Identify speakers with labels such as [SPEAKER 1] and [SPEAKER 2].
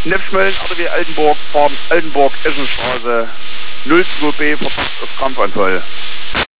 [SPEAKER 1] Nefschmölln, RTW Altenburg, Farm Altenburg, Essenstraße, 02B, Verdacht auf Krampfanfall.